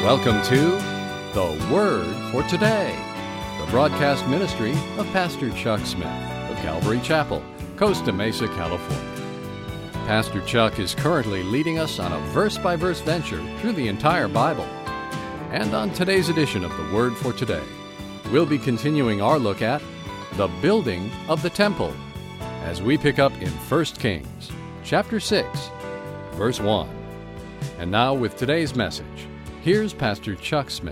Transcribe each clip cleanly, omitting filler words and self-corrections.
Welcome to The Word for Today, the broadcast ministry of Pastor Chuck Smith of Calvary Chapel, Costa Mesa, California. Pastor Chuck is currently leading us on a verse-by-verse venture through the entire Bible. And on today's edition of The Word for Today, we'll be continuing our look at the building of the temple as we pick up in 1 Kings, chapter 6, verse 1. And now with today's message, here's Pastor Chuck Smith.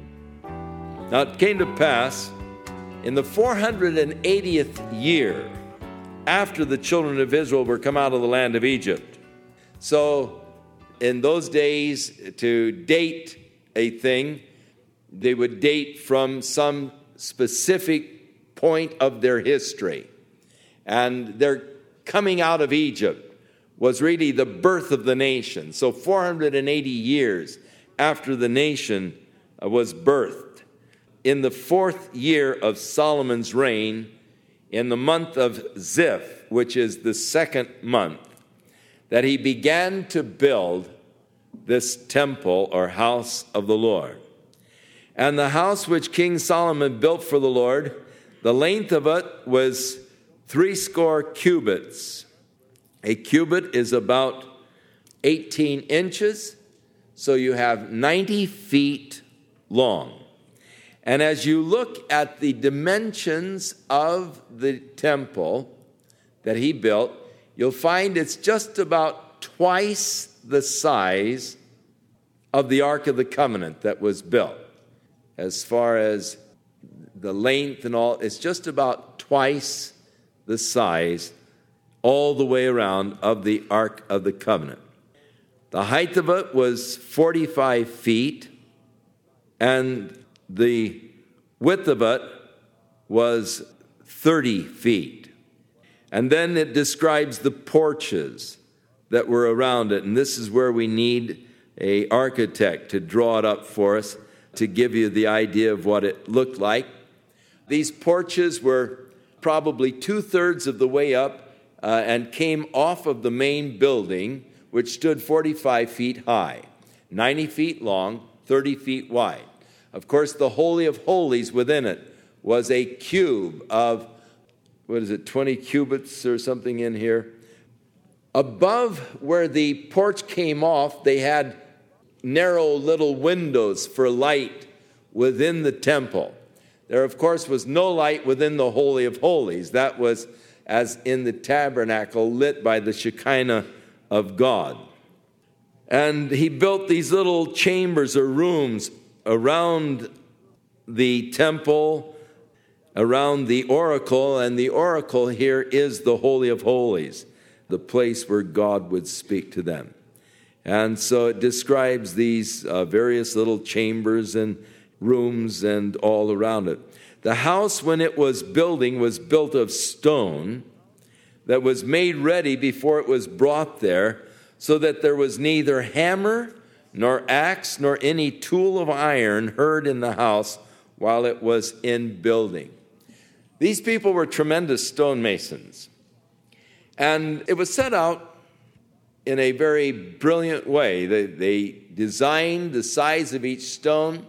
Now it came to pass in the 480th year after the children of Israel were come out of the land of Egypt. So in those days, to date a thing, they would date from some specific point of their history. And their coming out of Egypt was really the birth of the nation. So 480 years after the nation was birthed, in the 4th year of Solomon's reign, in the month of Ziph, which is the 2nd month, that he began to build this temple or house of the Lord. And the house which King Solomon built for the Lord, the length of it was 80 cubits. A cubit is about 18 inches, so you have 90 feet long. And as you look at the dimensions of the temple that he built, you'll find it's just about twice the size of the Ark of the Covenant that was built. As far as the length and all, it's just about twice the size all the way around of the Ark of the Covenant. The height of it was 45 feet, and the width of it was 30 feet. And then it describes the porches that were around it, and this is where we need an architect to draw it up for us to give you the idea of what it looked like. These porches were probably 2/3 of the way up and came off of the main building, which stood 45 feet high, 90 feet long, 30 feet wide. Of course, the Holy of Holies within it was a cube of, 20 cubits or something in here. Above where the porch came off, they had narrow little windows for light within the temple. There, of course, was no light within the Holy of Holies. That was, as in the tabernacle, lit by the Shekinah of God. And he built these little chambers or rooms around the temple, around the oracle, and the oracle here is the Holy of Holies, the place where God would speak to them. And so it describes these various little chambers and rooms and all around it. The house, when it was building, was built of stone that was made ready before it was brought there, so that there was neither hammer nor axe nor any tool of iron heard in the house while it was in building. These people were tremendous stonemasons. And it was set out in a very brilliant way. They designed the size of each stone.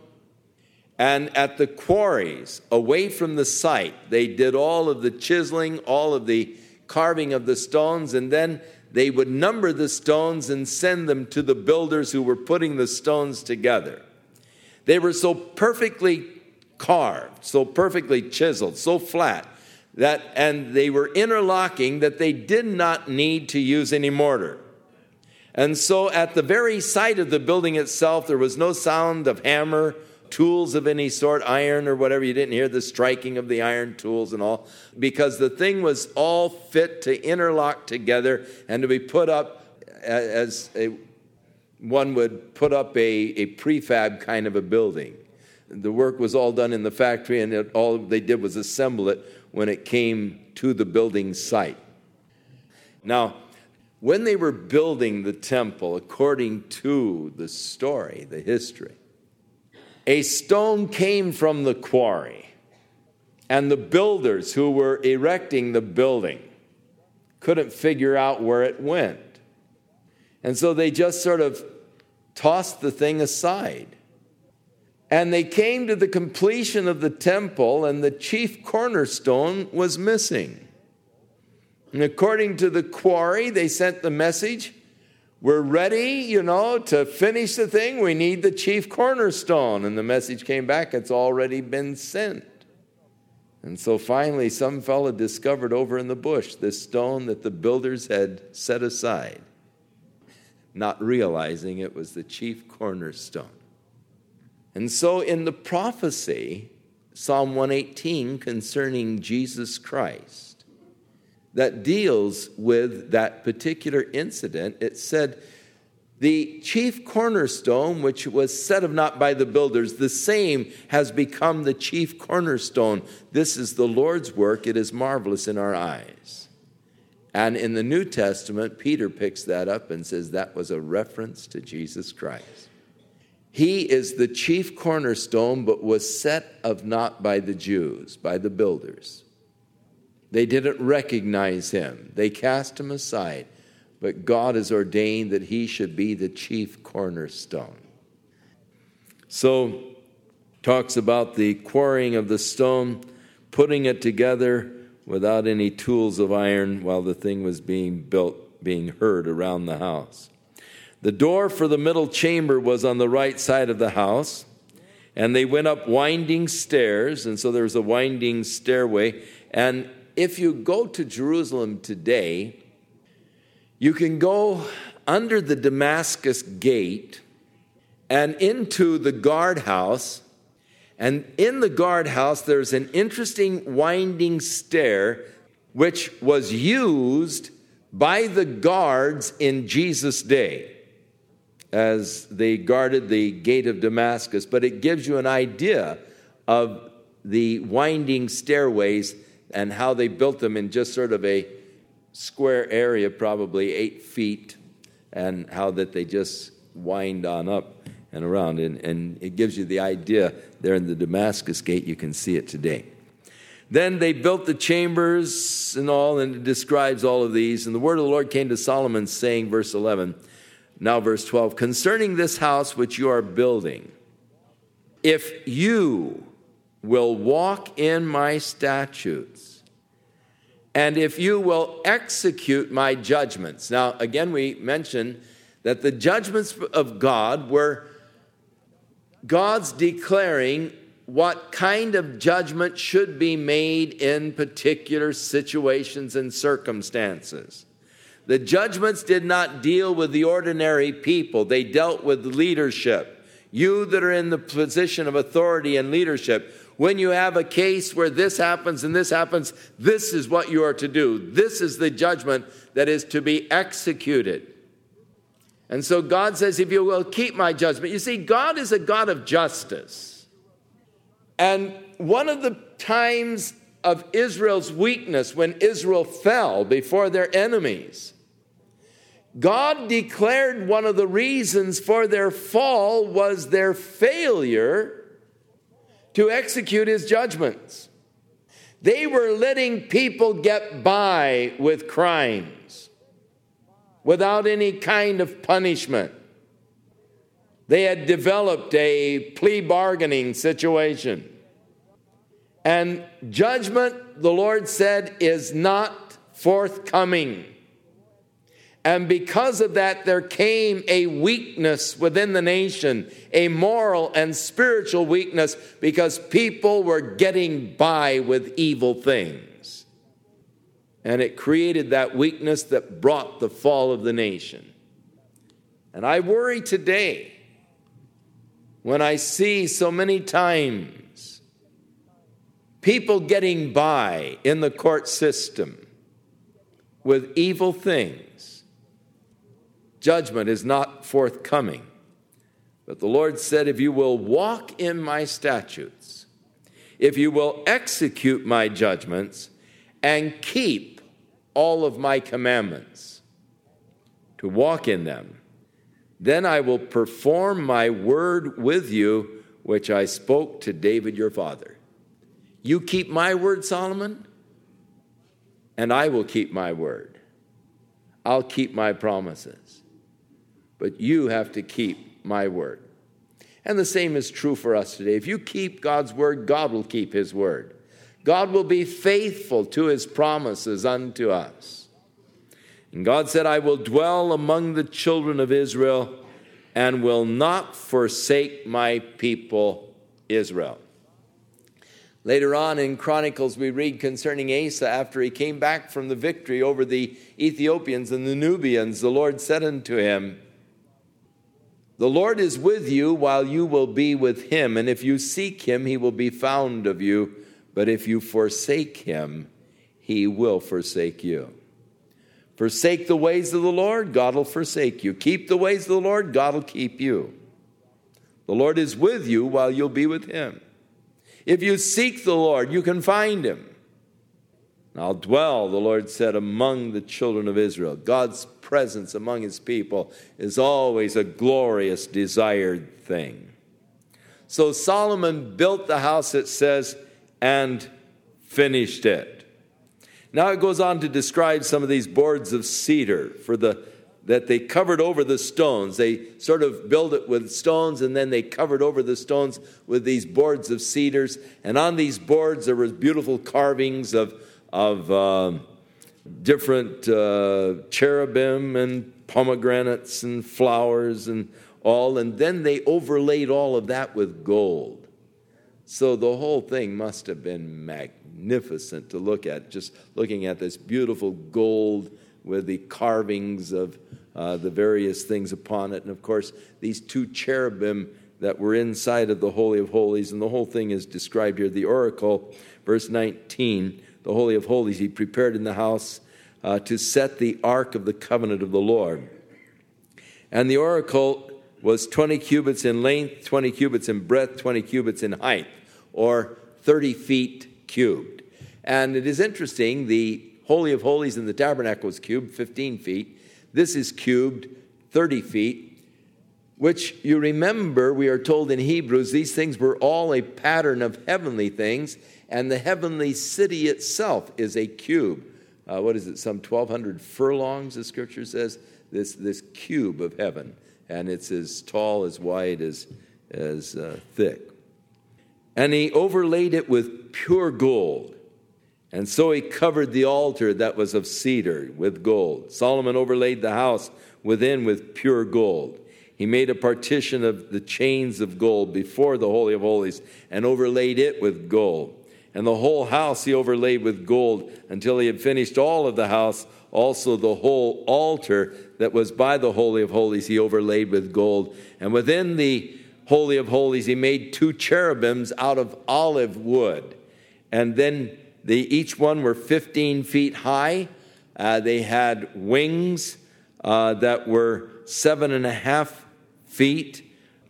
And at the quarries, away from the site, they did all of the chiseling, all of the carving of the stones, and then they would number the stones and send them to the builders who were putting the stones together. They were so perfectly carved, so perfectly chiseled, so flat, and they were interlocking that they did not need to use any mortar. And so at the very site of the building itself, there was no sound of hammer, tools of any sort, iron or whatever. You didn't hear the striking of the iron tools and all, because the thing was all fit to interlock together and to be put up as one would put up a prefab kind of a building. The work was all done in the factory, and all they did was assemble it when it came to the building site. Now, when they were building the temple, according to the story, the history, a stone came from the quarry, and the builders who were erecting the building couldn't figure out where it went. And so they just sort of tossed the thing aside. And they came to the completion of the temple, and the chief cornerstone was missing. And according to the quarry, they sent the message, we're ready, to finish the thing. We need the chief cornerstone. And the message came back, it's already been sent. And so finally, some fellow discovered over in the bush this stone that the builders had set aside, not realizing it was the chief cornerstone. And so in the prophecy, Psalm 118 concerning Jesus Christ, that deals with that particular incident, it said, the chief cornerstone, which was set of not by the builders, the same has become the chief cornerstone. This is the Lord's work. It is marvelous in our eyes. And in the New Testament, Peter picks that up and says that was a reference to Jesus Christ. He is the chief cornerstone, but was set of not by the Jews, by the builders. They didn't recognize him. They cast him aside. But God has ordained that he should be the chief cornerstone. So, talks about the quarrying of the stone, putting it together without any tools of iron while the thing was being built, being heard around the house. The door for the middle chamber was on the right side of the house, and they went up winding stairs, and so there was a winding stairway. And if you go to Jerusalem today, you can go under the Damascus gate and into the guardhouse. And in the guardhouse, there's an interesting winding stair which was used by the guards in Jesus' day as they guarded the gate of Damascus. But it gives you an idea of the winding stairways and how they built them in just sort of a square area, probably 8 feet, and how that they just wind on up and around. And it gives you the idea there in the Damascus gate. You can see it today. Then they built the chambers and all, and it describes all of these. And the word of the Lord came to Solomon, saying, verse 11, now verse 12, concerning this house which you are building, if you will walk in my statutes, and if you will execute my judgments. Now, again, we mentioned that the judgments of God were God's declaring what kind of judgment should be made in particular situations and circumstances. The judgments did not deal with the ordinary people. They dealt with leadership. You that are in the position of authority and leadership, when you have a case where this happens and this happens, this is what you are to do. This is the judgment that is to be executed. And so God says, if you will keep my judgment. You see, God is a God of justice. And one of the times of Israel's weakness, when Israel fell before their enemies, God declared one of the reasons for their fall was their failure to execute his judgments. They were letting people get by with crimes without any kind of punishment. They had developed a plea bargaining situation. And judgment, the Lord said, is not forthcoming. And because of that, there came a weakness within the nation, a moral and spiritual weakness, because people were getting by with evil things. And it created that weakness that brought the fall of the nation. And I worry today when I see so many times people getting by in the court system with evil things. Judgment is not forthcoming. But the Lord said, if you will walk in my statutes, if you will execute my judgments and keep all of my commandments, to walk in them, then I will perform my word with you, which I spoke to David your father. You keep my word, Solomon, and I will keep my word. I'll keep my promises. But you have to keep my word. And the same is true for us today. If you keep God's word, God will keep his word. God will be faithful to his promises unto us. And God said, I will dwell among the children of Israel and will not forsake my people Israel. Later on in Chronicles, we read concerning Asa, after he came back from the victory over the Ethiopians and the Nubians, the Lord said unto him, the Lord is with you while you will be with him, and if you seek him, he will be found of you. But if you forsake him, he will forsake you. Forsake the ways of the Lord, God will forsake you. Keep the ways of the Lord, God will keep you. The Lord is with you while you'll be with him. If you seek the Lord, you can find him. I'll dwell, the Lord said, among the children of Israel. God's presence among his people is always a glorious, desired thing. So Solomon built the house, it says, and finished it. Now it goes on to describe some of these boards of cedar that they covered over the stones. They sort of built it with stones, and then they covered over the stones with these boards of cedars. And on these boards there was beautiful carvings of different cherubim and pomegranates and flowers and all. And then they overlaid all of that with gold. So the whole thing must have been magnificent to look at, just looking at this beautiful gold with the carvings of the various things upon it. And of course, these two cherubim that were inside of the Holy of Holies, and the whole thing is described here. The oracle, verse 19, the Holy of Holies, he prepared in the house to set the ark of the covenant of the Lord. And the oracle was 20 cubits in length, 20 cubits in breadth, 20 cubits in height, or 30 feet cubed. And it is interesting, the Holy of Holies in the tabernacle was cubed, 15 feet. This is cubed, 30 feet, which you remember, we are told in Hebrews, these things were all a pattern of heavenly things, and the heavenly city itself is a cube. Some 1,200 furlongs, the scripture says, this cube of heaven. And it's as tall, as wide, as thick. And he overlaid it with pure gold. And so he covered the altar that was of cedar with gold. Solomon overlaid the house within with pure gold. He made a partition of the chains of gold before the Holy of Holies and overlaid it with gold. And the whole house he overlaid with gold until he had finished all of the house. Also the whole altar that was by the Holy of Holies he overlaid with gold. And within the Holy of Holies he made 2 cherubims out of olive wood. And then each one were 15 feet high. They had wings that were 7.5 feet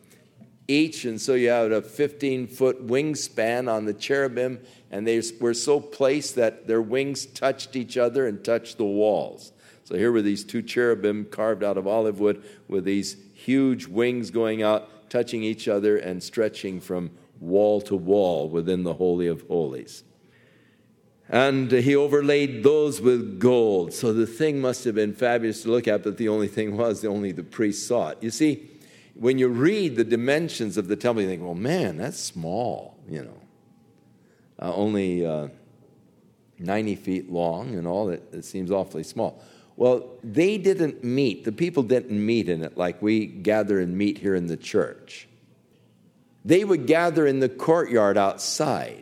each. And so you had a 15-foot wingspan on the cherubim. And they were so placed that their wings touched each other and touched the walls. So here were these 2 cherubim carved out of olive wood with these huge wings going out, touching each other and stretching from wall to wall within the Holy of Holies. And he overlaid those with gold. So the thing must have been fabulous to look at, but the only thing was, only the priest saw it. You see, when you read the dimensions of the temple, you think, well, man, that's small, only 90 feet long and all. It seems awfully small. Well, they didn't meet. The people didn't meet in it like we gather and meet here in the church. They would gather in the courtyard outside.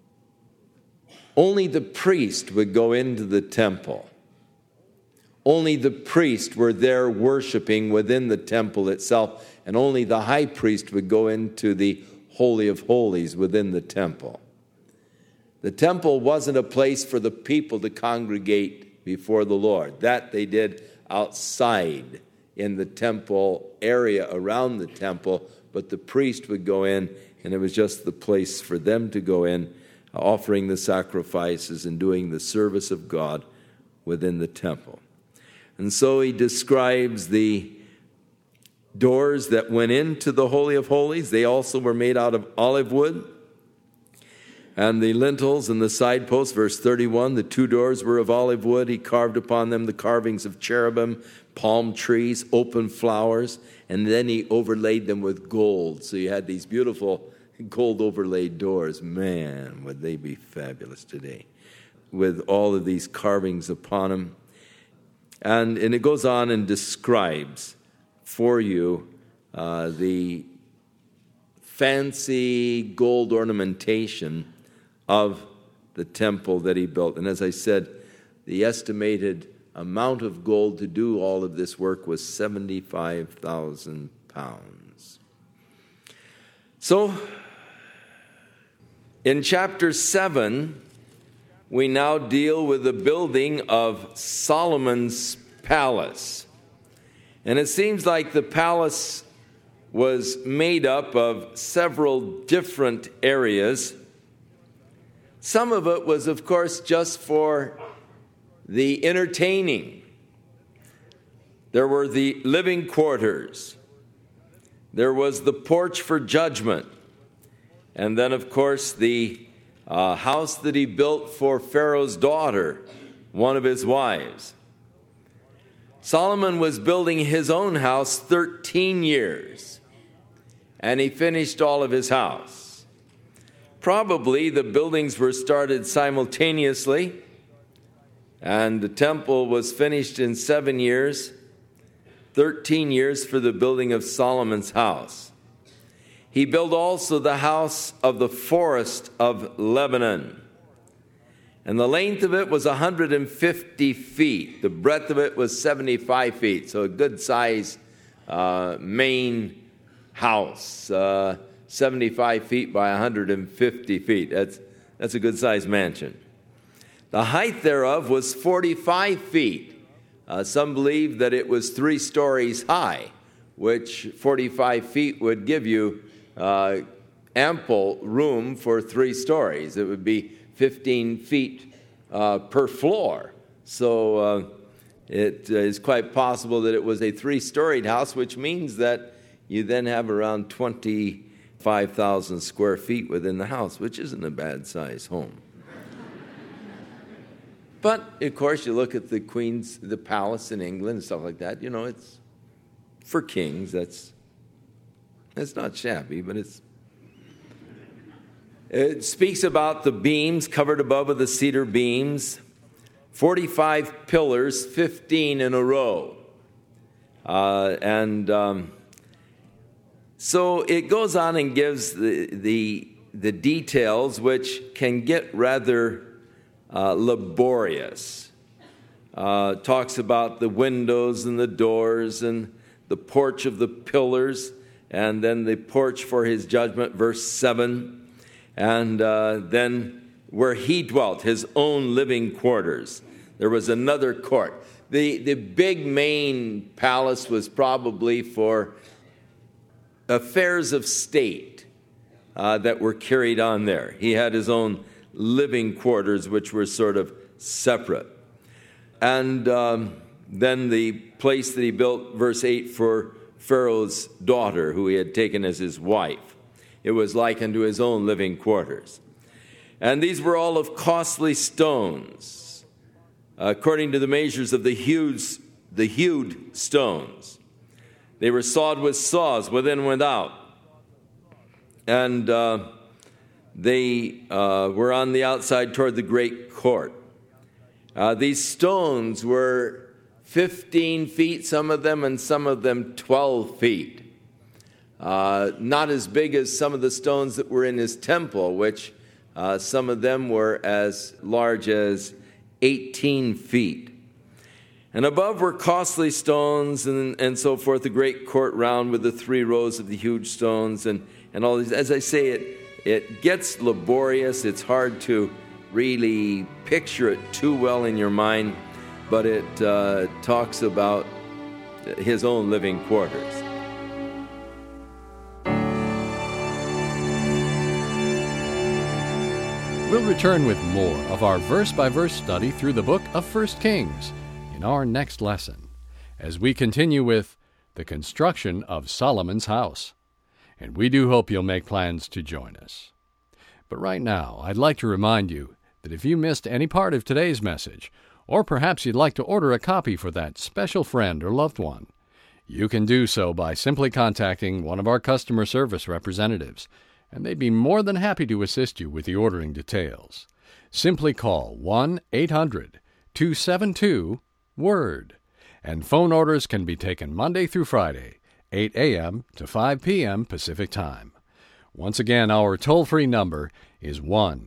Only the priest would go into the temple. Only the priest were there worshiping within the temple itself, and only the high priest would go into the Holy of Holies within the temple. The temple wasn't a place for the people to congregate before the Lord. That they did outside in the temple area around the temple, but the priest would go in, and it was just the place for them to go in, offering the sacrifices and doing the service of God within the temple. And so he describes the doors that went into the Holy of Holies. They also were made out of olive wood. And the lintels and the side posts, verse 31, the 2 doors were of olive wood. He carved upon them the carvings of cherubim, palm trees, open flowers, and then he overlaid them with gold. So you had these beautiful gold overlaid doors. Man, would they be fabulous today, with all of these carvings upon them. And it goes on and describes for you the fancy gold ornamentation of the temple that he built. And as I said, the estimated amount of gold to do all of this work was 75,000 pounds. So, in chapter 7, we now deal with the building of Solomon's palace. And it seems like the palace was made up of several different areas. Some of it was, of course, just for the entertaining. There were the living quarters. There was the porch for judgment. And then, of course, the house that he built for Pharaoh's daughter, one of his wives. Solomon was building his own house 13 years, and he finished all of his house. Probably the buildings were started simultaneously, and the temple was finished in 7 years, 13 years for the building of Solomon's house. He built also the house of the forest of Lebanon, and the length of it was 150 feet. The breadth of it was 75 feet, so a good-sized main house, 75 feet by 150 feet. That's a good-sized mansion. The height thereof was 45 feet. Some believe that it was 3 stories high, which 45 feet would give you ample room for 3 stories. It would be 15 feet per floor. So it is quite possible that it was a 3-storied house, which means that you then have around 25,000 square feet within the house, which isn't a bad-sized home. But, of course, you look at the palace in England and stuff like that, it's for kings. It's not shabby, but it speaks about the beams covered above with the cedar beams, 45 pillars, 15 in a row. So it goes on and gives the details, which can get rather laborious. Talks about the windows and the doors and the porch of the pillars, and then the porch for his judgment, verse 7, and then where he dwelt, his own living quarters. There was another court. The big main palace was probably for affairs of state that were carried on there. He had his own living quarters, which were sort of separate. And then the place that he built, verse 8, for Pharaoh's daughter, who he had taken as his wife. It was like unto his own living quarters. And these were all of costly stones, according to the measures of the hewed stones. They were sawed with saws within and without. And they were on the outside toward the great court. These stones were 15 feet, some of them, and some of them 12 feet. Not as big as some of the stones that were in his temple, which some of them were as large as 18 feet. And above were costly stones and so forth, the great court round with the 3 rows of the huge stones and all these. As I say, it gets laborious. It's hard to really picture it too well in your mind, but it talks about his own living quarters. We'll return with more of our verse-by-verse study through the book of 1 Kings in our next lesson, as we continue with the construction of Solomon's house. And we do hope you'll make plans to join us. But right now, I'd like to remind you that if you missed any part of today's message, or perhaps you'd like to order a copy for that special friend or loved one, you can do so by simply contacting one of our customer service representatives, and they'd be more than happy to assist you with the ordering details. Simply call 1-800-272-WORD, and phone orders can be taken Monday through Friday, 8 a.m. to 5 p.m. Pacific Time. Once again, our toll-free number is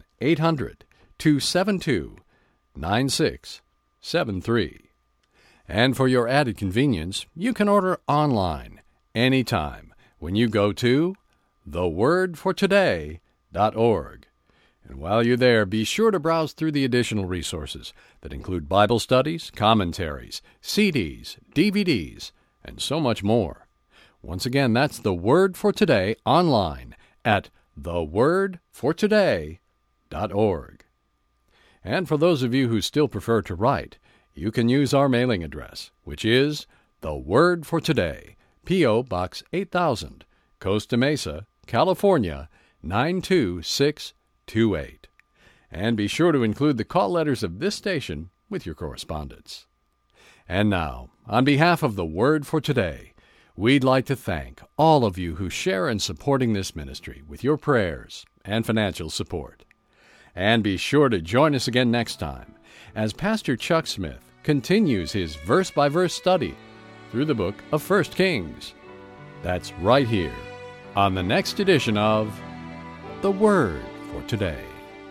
1-800-272-9673. And for your added convenience, you can order online anytime when you go to thewordfortoday.org. And while you're there, be sure to browse through the additional resources that include Bible studies, commentaries, CDs, DVDs, and so much more. Once again, that's The Word for Today online at thewordfortoday.org. And for those of you who still prefer to write, you can use our mailing address, which is The Word for Today, P.O. Box 8000, Costa Mesa, California, 92628. And be sure to include the call letters of this station with your correspondence. And now, on behalf of The Word for Today, we'd like to thank all of you who share in supporting this ministry with your prayers and financial support. And be sure to join us again next time as Pastor Chuck Smith continues his verse-by-verse study through the book of 1 Kings. That's right here on the next edition of The Word for Today.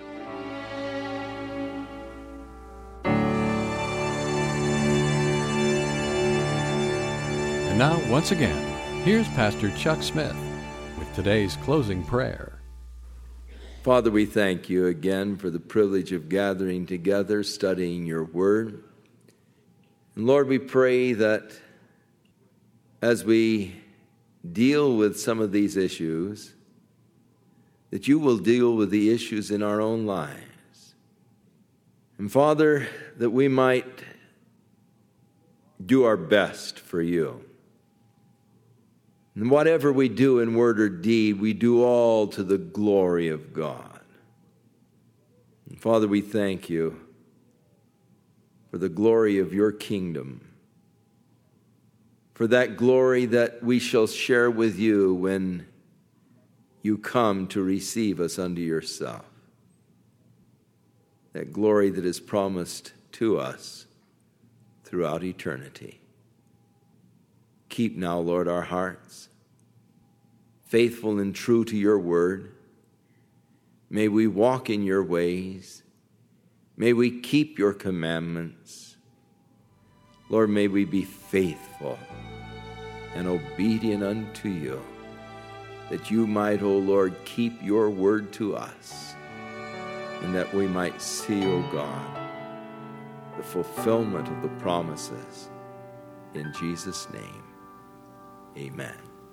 And now, once again, here's Pastor Chuck Smith with today's closing prayer. Father, we thank you again for the privilege of gathering together, studying your word. And Lord, we pray that as we deal with some of these issues, that you will deal with the issues in our own lives. And Father, that we might do our best for you. And whatever we do in word or deed, we do all to the glory of God. And Father, we thank you for the glory of your kingdom, for that glory that we shall share with you when you come to receive us unto yourself. That glory that is promised to us throughout eternity. Keep now, Lord, our hearts faithful and true to your word. May we walk in your ways. May we keep your commandments. Lord, may we be faithful and obedient unto you, that you might, O Lord, keep your word to us, and that we might see, O God, the fulfillment of the promises. In Jesus' name, amen.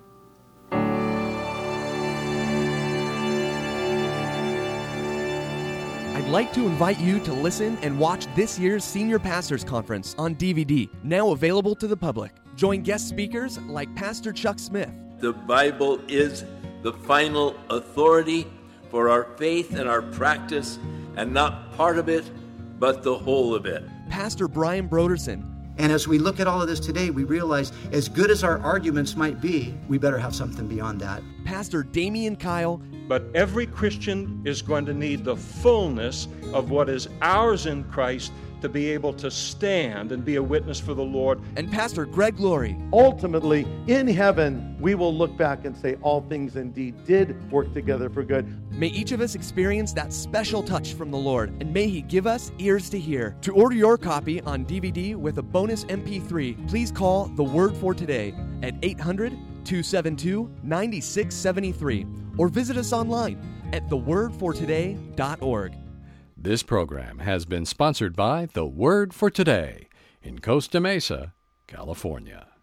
I'd like to invite you to listen and watch this year's Senior Pastors Conference on DVD, now available to the public. Join guest speakers like Pastor Chuck Smith. The Bible is the final authority for our faith and our practice, and not part of it, but the whole of it. Pastor Brian Broderson. And as we look at all of this today, we realize as good as our arguments might be, we better have something beyond that. Pastor Damian Kyle. But every Christian is going to need the fullness of what is ours in Christ to be able to stand and be a witness for the Lord. And Pastor Greg Laurie. Ultimately, in heaven, we will look back and say all things indeed did work together for good. May each of us experience that special touch from the Lord, and may He give us ears to hear. To order your copy on DVD with a bonus MP3, please call The Word for Today at 800-272-9673 or visit us online at thewordfortoday.org. This program has been sponsored by The Word for Today in Costa Mesa, California.